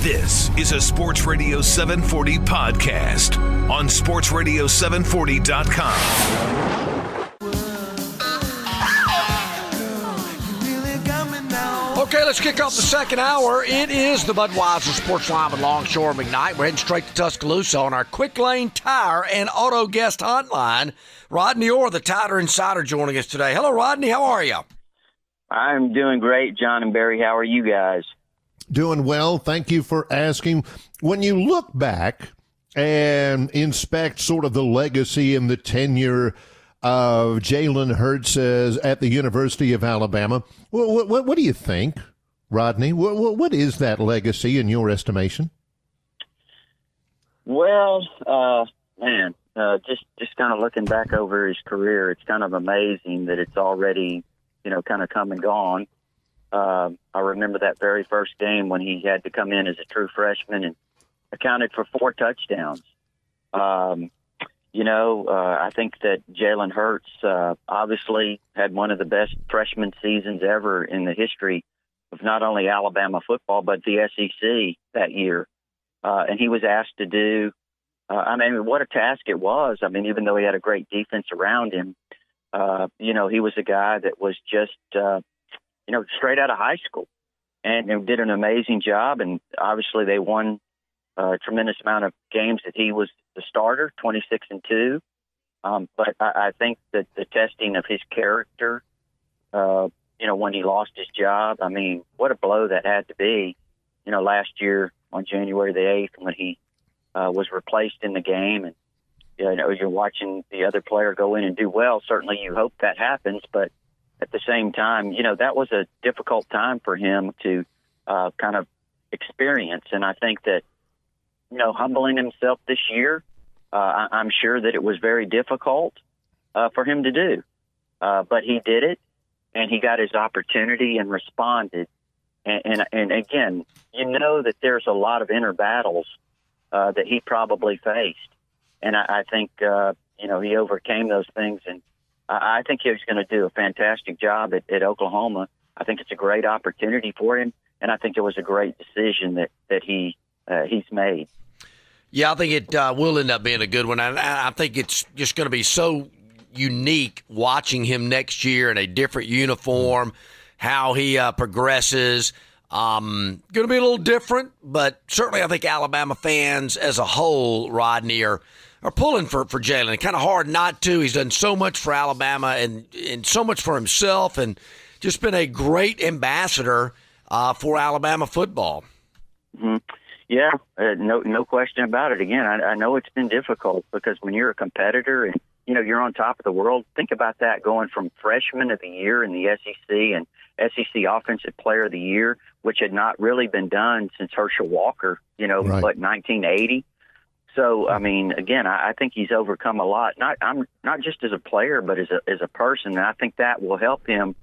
This is a Sports Radio 740 podcast on sportsradio740.com. Okay, let's kick off the second hour. It is the Budweiser Sports Line with Longshore and McKnight. We're heading straight to Tuscaloosa on our Quick Lane Tire and Auto Guest Hotline. Rodney Orr, the Tire Insider, joining us today. Hello, Rodney. How are you? I'm doing great, John and Barry. How are you guys? Doing well. Thank you for asking. When you look back and inspect sort of the legacy and the tenure of Jalen Hurts at the University of Alabama, what do you think, Rodney? What is that legacy in your estimation? Well, just kind of looking back over his career, it's kind of amazing that it's already, kind of come and gone. I remember that very first game when he had to come in as a true freshman and accounted for 4 touchdowns. I think that Jalen Hurts obviously had one of the best freshman seasons ever in the history of not only Alabama football, but the SEC that year. And he was asked to do, what a task it was. Even though he had a great defense around him, he was a guy that was just, straight out of high school and did an amazing job. And obviously they won a tremendous amount of games that he was the starter, 26-2. But I think that the testing of his character, when he lost his job, what a blow that had to be, last year on January the 8th when he was replaced in the game. And, you're watching the other player go in and do well. Certainly you hope that happens, but at the same time, that was a difficult time for him to kind of experience. And I think that, humbling himself this year, I'm sure that it was very difficult for him to do. But he did it, and he got his opportunity and responded. And again, that there's a lot of inner battles that he probably faced. And I think, he overcame those things. And I think he was going to do a fantastic job at Oklahoma. I think it's a great opportunity for him, and I think it was a great decision that he's made. Yeah, I think it will end up being a good one. I think it's just going to be so unique watching him next year in a different uniform, how he progresses. Going to be a little different, but certainly I think Alabama fans as a whole, Rodney, are pulling for Jalen. Kind of hard not to. He's done so much for Alabama and so much for himself and just been a great ambassador for Alabama football. Mm-hmm. Yeah, no question about it. Again, I know it's been difficult because when you're a competitor and, you're on top of the world, think about that going from freshman of the year in the SEC and SEC Offensive Player of the Year, which had not really been done since Herschel Walker, Right. 1980. So, again, I think he's overcome a lot, not just as a player, but as a person. And I think that will help him,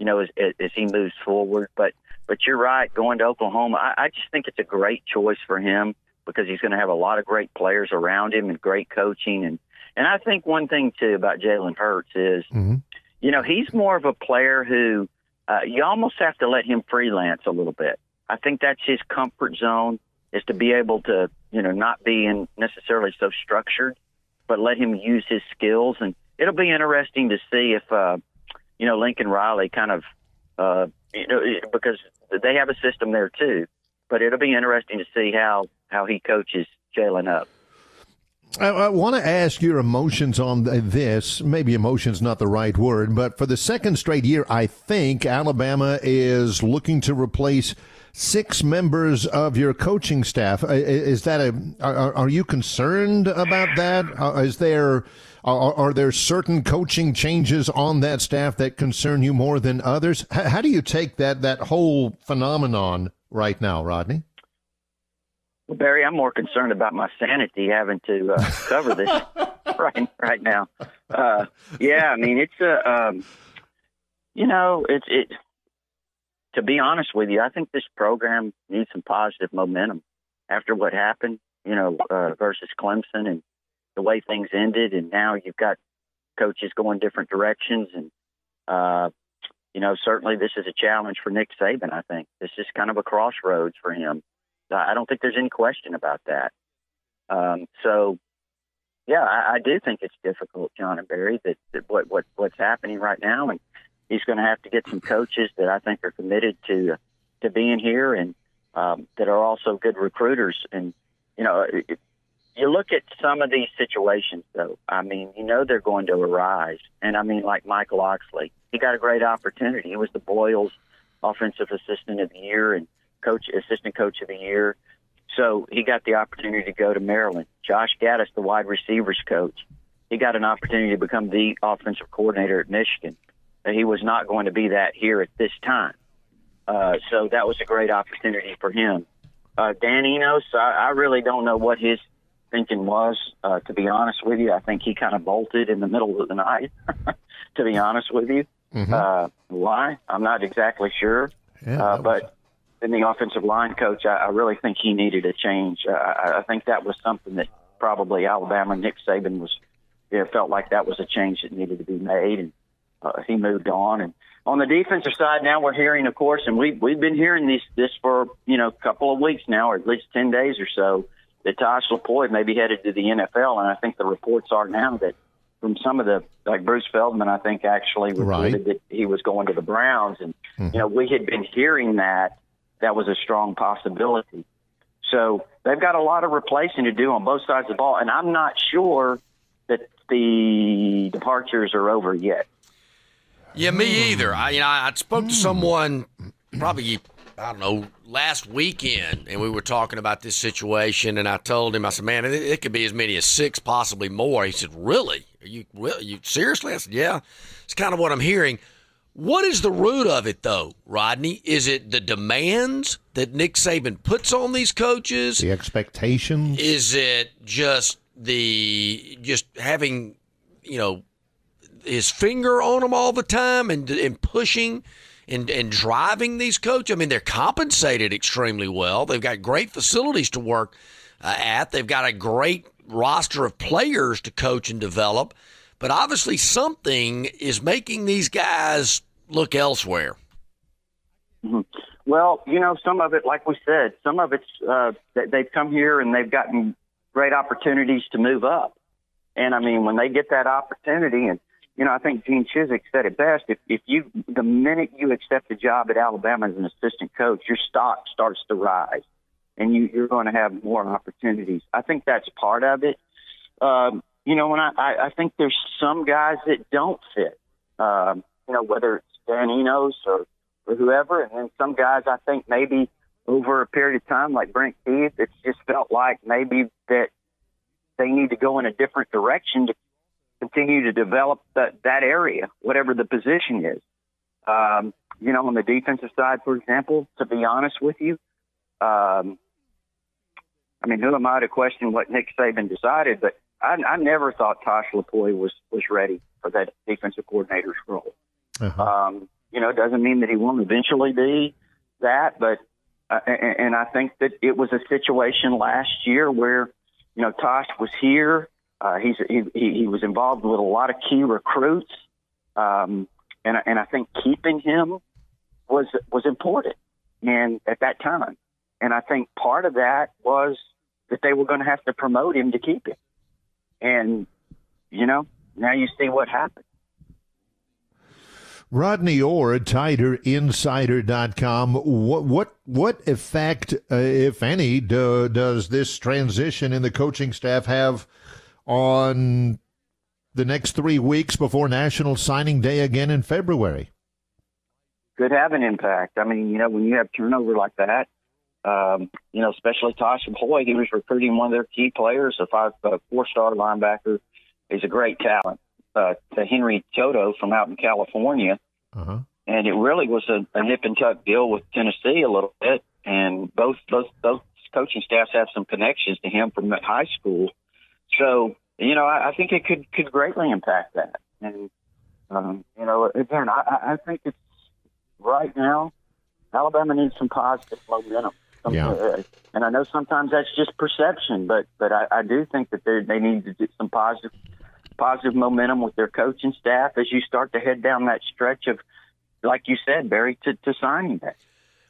as he moves forward. But you're right, going to Oklahoma, I just think it's a great choice for him because he's going to have a lot of great players around him and great coaching. And I think one thing, too, about Jalen Hurts is, he's more of a player who you almost have to let him freelance a little bit. I think that's his comfort zone, is to be able to, not be necessarily so structured, but let him use his skills. And it'll be interesting to see if, Lincoln Riley kind of, because they have a system there too, but it'll be interesting to see how he coaches Jalen up. I want to ask your emotions on this. Maybe emotion's not the right word, but for the second straight year, I think Alabama is looking to replace 6 members of your coaching staff. Is that are you concerned about that? Are there certain coaching changes on that staff that concern you more than others? How do you take that whole phenomenon right now, Rodney? Well, Barry, I'm more concerned about my sanity having to cover this right now. It's to be honest with you, I think this program needs some positive momentum after what happened, versus Clemson and the way things ended. And now you've got coaches going different directions. And, certainly this is a challenge for Nick Saban, I think. This is kind of a crossroads for him. I don't think there's any question about that. So, yeah, I do think it's difficult, John and Barry, that what's happening right now, and he's going to have to get some coaches that I think are committed to being here and that are also good recruiters. And you look at some of these situations, though. I mean, they're going to arise. And I mean, like Michael Oxley, he got a great opportunity. He was the Boyles Offensive Assistant of the Year and Assistant Coach of the Year. So he got the opportunity to go to Maryland. Josh Gaddis, the wide receivers coach, he got an opportunity to become the offensive coordinator at Michigan. He was not going to be that here at this time. So that was a great opportunity for him. Dan Enos, I really don't know what his thinking was, to be honest with you. I think he kind of bolted in the middle of the night, to be honest with you. Mm-hmm. Why? I'm not exactly sure. Yeah, but in the offensive line coach, I really think he needed a change. I think that was something that probably Alabama, Nick Saban felt like that was a change that needed to be made, and he moved on. And on the defensive side, now we're hearing, of course, and we've been hearing this for a couple of weeks now, or at least 10 days or so, that Tosh Lupoi may be headed to the NFL, and I think the reports are now that from some of like Bruce Feldman, I think actually reported that he was going to the Browns, and we had been hearing that was a strong possibility. So they've got a lot of replacing to do on both sides of the ball, and I'm not sure that the departures are over yet. Yeah, me either. I spoke to someone probably, last weekend, and we were talking about this situation, and I told him, I said, man, it could be as many as 6, possibly more. He said, really? Are you seriously? I said, yeah. It's kind of what I'm hearing. What is the root of it, though, Rodney? Is it the demands that Nick Saban puts on these coaches? The expectations? Is it just having, his finger on them all the time and pushing and driving these coaches? I mean, they're compensated extremely well. They've got great facilities to work at. They've got a great roster of players to coach and develop. But obviously something is making these guys look elsewhere. Mm-hmm. Well, some of it, like we said, some of it's they've come here and they've gotten great opportunities to move up. And, I mean, when they get that opportunity, and, I think Gene Chizik said it best, the minute you accept a job at Alabama as an assistant coach, your stock starts to rise, and you're going to have more opportunities. I think that's part of it. When I think there's some guys that don't fit, whether it's Dan Enos or whoever, and then some guys I think maybe over a period of time, like Brent Keith, it's just felt like maybe that they need to go in a different direction to continue to develop that area, whatever the position is. On the defensive side, for example, to be honest with you, who am I to question what Nick Saban decided, but I never thought Tosh Lupoi was ready for that defensive coordinator's role. Uh-huh. It doesn't mean that he won't eventually be that, but and I think that it was a situation last year where Tosh was here. He was involved with a lot of key recruits, and I think keeping him was important, and at that time, and I think part of that was that they were going to have to promote him to keep him. And, now you see what happened. Rodney Orr, TigerInsider.com. What effect, if any, does this transition in the coaching staff have on the next 3 weeks before National Signing Day again in February? Could have an impact. I mean, when you have turnover like that, especially Tosh Lupoi, he was recruiting one of their key players, a 4-star linebacker. He's a great talent, to Henry Toto from out in California. Uh-huh. And it really was a nip and tuck deal with Tennessee a little bit. And both coaching staffs have some connections to him from high school. So, I think it could greatly impact that. And, again, I think it's right now, Alabama needs some positive momentum. And I know sometimes that's just perception, but I do think that they need to do some positive momentum with their coaching staff as you start to head down that stretch of, like you said, Barry, to signing day.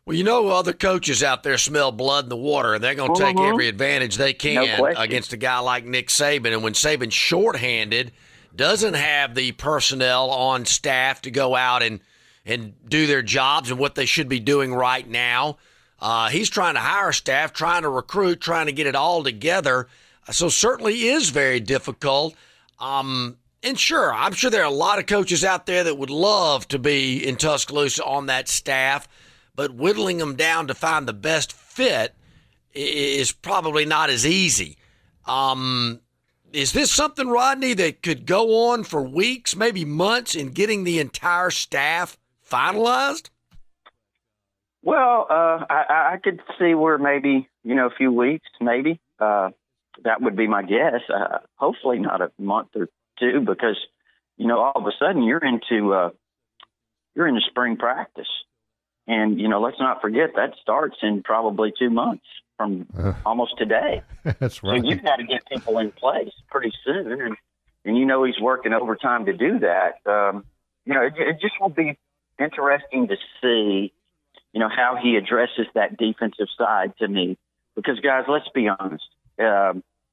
Well, other coaches out there smell blood in the water, and they're going to take every advantage they can against a guy like Nick Saban. And when Saban's shorthanded, doesn't have the personnel on staff to go out and do their jobs and what they should be doing right now, he's trying to hire staff, trying to recruit, trying to get it all together. So certainly is very difficult. And sure, I'm sure there are a lot of coaches out there that would love to be in Tuscaloosa on that staff, but whittling them down to find the best fit is probably not as easy. Is this something, Rodney, that could go on for weeks, maybe months, in getting the entire staff finalized? Well, I could see where maybe, a few weeks, maybe. That would be my guess. Hopefully not a month or two, because, all of a sudden you're into spring practice. And, let's not forget that starts in probably 2 months from almost today. That's right. So you've got to get people in place pretty soon. And he's working overtime to do that. It just will be interesting to see, how he addresses that defensive side to me. Because, guys, let's be honest. I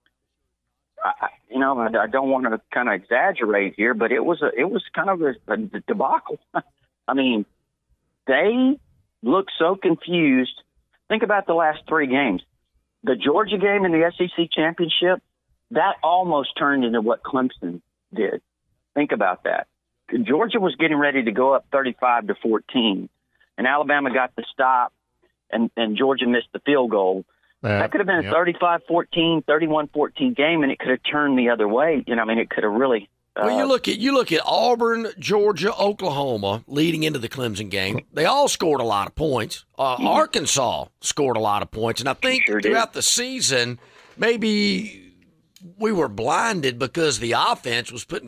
don't want to kind of exaggerate here, but it was kind of a debacle. I mean, they look so confused. Think about the last 3 games. The Georgia game in the SEC championship, that almost turned into what Clemson did. Think about that. Georgia was getting ready to go up 35-14, and Alabama got the stop, and Georgia missed the field goal. That could have been a 35-14, 31-14 game, and it could have turned the other way. It could have really. Well, you look at Auburn, Georgia, Oklahoma leading into the Clemson game. They all scored a lot of points. Arkansas scored a lot of points, and I think throughout the season, maybe we were blinded because the offense was putting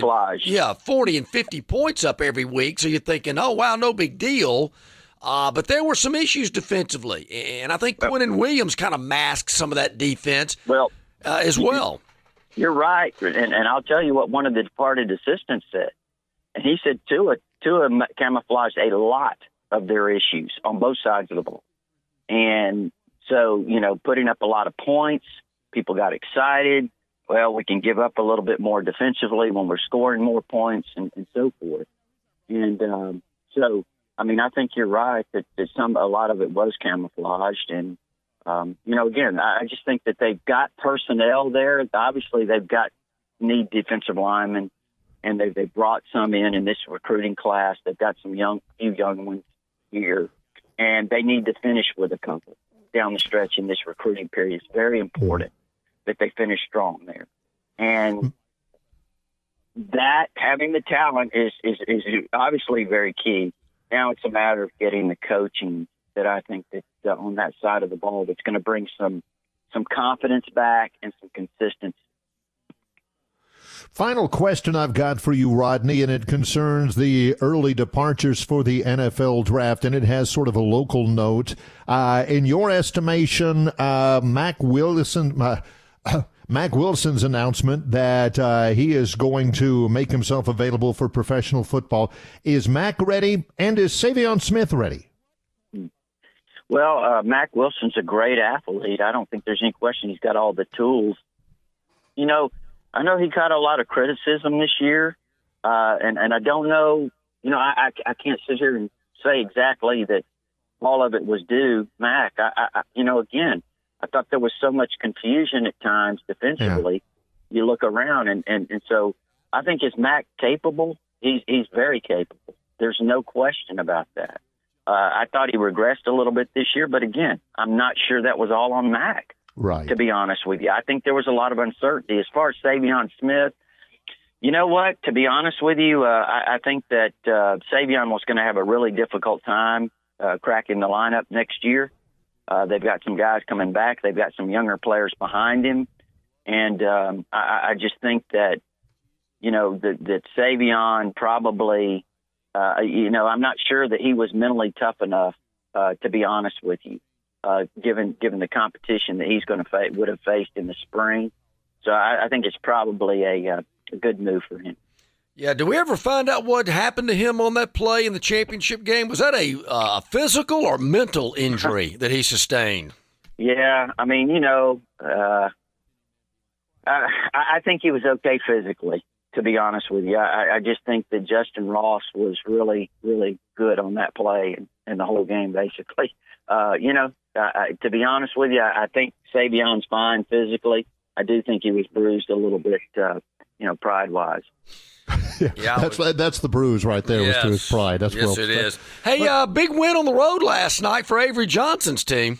40 and 50 points up every week. So you're thinking, oh wow, no big deal. But there were some issues defensively, and I think Quinnen Williams kind of masked some of that defense as well. You're right, and I'll tell you what one of the departed assistants said. And he said Tua camouflaged a lot of their issues on both sides of the ball. And so, putting up a lot of points, people got excited. Well, we can give up a little bit more defensively when we're scoring more points and so forth. And I think you're right that a lot of it was camouflaged. And, again, I just think that they've got personnel there. Obviously, need defensive linemen, and they brought some in this recruiting class. They've got few young ones here, and they need to finish with a couple down the stretch in this recruiting period. It's very important that they finish strong there. And that having the talent is obviously very key. Now it's a matter of getting the coaching that I think that on that side of the ball that's going to bring some confidence back and some consistency. Final question I've got for you, Rodney, and it concerns the early departures for the NFL draft, and it has sort of a local note. In your estimation, Mack Wilson's announcement that he is going to make himself available for professional football, is Mack ready, and is Savion Smith ready? Well, Mack Wilson's a great athlete. I don't think there's any question he's got all the tools. I know he caught a lot of criticism this year, and I don't know, I can't sit here and say exactly that all of it was due Mack. Again, I thought there was so much confusion at times defensively. Yeah. You look around, and so I think is Mack capable? He's very capable. There's no question about that. I thought he regressed a little bit this year, but again, I'm not sure that was all on Mack. Right. To be honest with you, I think there was a lot of uncertainty as far as Savion Smith. You know what? To be honest with you, I think that Savion was going to have a really difficult time cracking the lineup next year. They've got some guys coming back. They've got some younger players behind him. And I just think that, that Savion probably, I'm not sure that he was mentally tough enough, to be honest with you. Given the competition that he's going to would have faced in the spring. So I think it's probably a good move for him. Yeah, did we ever find out what happened to him on that play in the championship game? Was that a physical or mental injury that he sustained? Yeah, I mean, I think he was okay physically, to be honest with you. I just think that Justin Ross was really, really good on that play and the whole game, basically. To be honest with you, I think Savion's fine physically. I do think he was bruised a little bit, pride-wise. Yeah, that's the bruise right there. Yes. Was to his pride. That's yes, it is. Hey, big win on the road last night for Avery Johnson's team.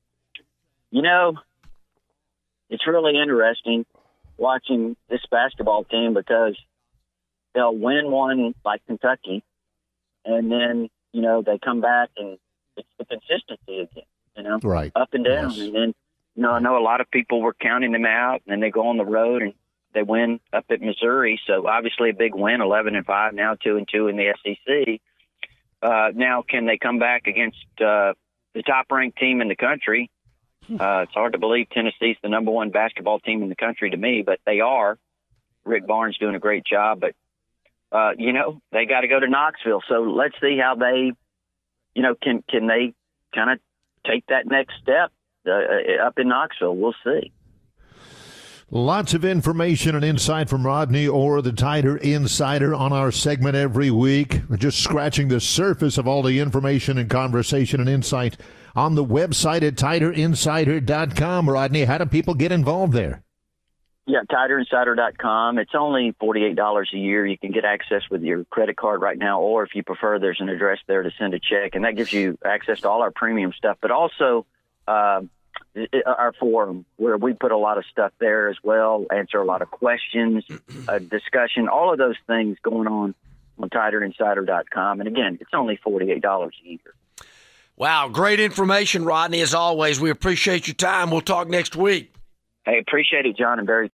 It's really interesting watching this basketball team because they'll win one like Kentucky, and then, they come back and it's the consistency again, right. Up and down. Yes. And then, I know a lot of people were counting them out, and then they go on the road and they win up at Missouri. So obviously a big win, 11-5, now 2-2 in the SEC. Now, can they come back against the top-ranked team in the country? It's hard to believe Tennessee's the number one basketball team in the country to me, but they are. Rick Barnes doing a great job, but they got to go to Knoxville. So let's see how they, can they kind of take that next step up in Knoxville. We'll see. Lots of information and insight from Rodney Orr, the Tiger Insider, on our segment every week. We're just scratching the surface of all the information and conversation and insight on the website at TigerInsider.com. Rodney, how do people get involved there? Yeah, TigerInsider.com. It's only $48 a year. You can get access with your credit card right now, or if you prefer, there's an address there to send a check, and that gives you access to all our premium stuff, but also our forum, where we put a lot of stuff there as well, answer a lot of questions, discussion, all of those things going on TigerInsider.com. And again, it's only $48 a year. Wow, great information, Rodney, as always. We appreciate your time. We'll talk next week. Hey, appreciate it, John and Barry.